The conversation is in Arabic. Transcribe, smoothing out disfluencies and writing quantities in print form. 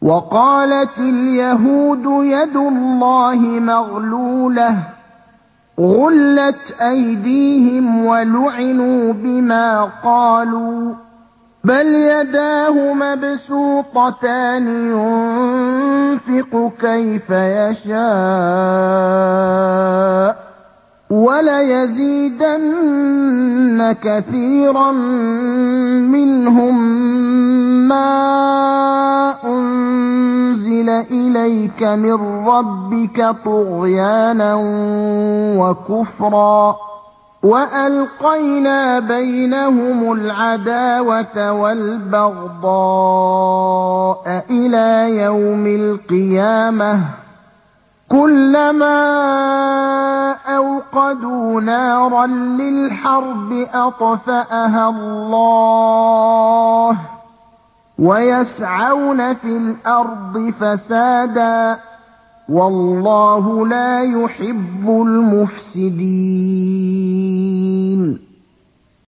وَقَالَتِ الْيَهُودُ يَدُ اللَّهِ مَغْلُولَةٌ غُلَّتْ أَيْدِيهِمْ وَلُعِنُوا بِمَا قَالُوا بَلْ يَدَاهُ مَبْسُوطَتَانِ يُنفِقُ كَيْفَ يَشَاءُ ۚ وَلَيَزِيدَنَّ كَثِيرًا مِّنْهُم مَّا أُنزِلَ إِلَيْكَ مِن رَّبِّكَ طُغْيَانًا وَكُفْرًا ۖ وَأَلْقَيْنَا بَيْنَهُمُ الْعَدَاوَةَ وَالْبَغْضَاءَ إِلَىٰ يَوْمِ الْقِيَامَةِ ۖ كُلَّمَا أَوْقَدُوا نَارًا لِّلْحَرْبِ أَطْفَأَهَا اللَّهُ ۚ وَيَسْعَوْنَ فِي الْأَرْضِ فَسَادًا ۚ وَاللَّهُ لَا يُحِبُّ الْمُفْسِدِينَ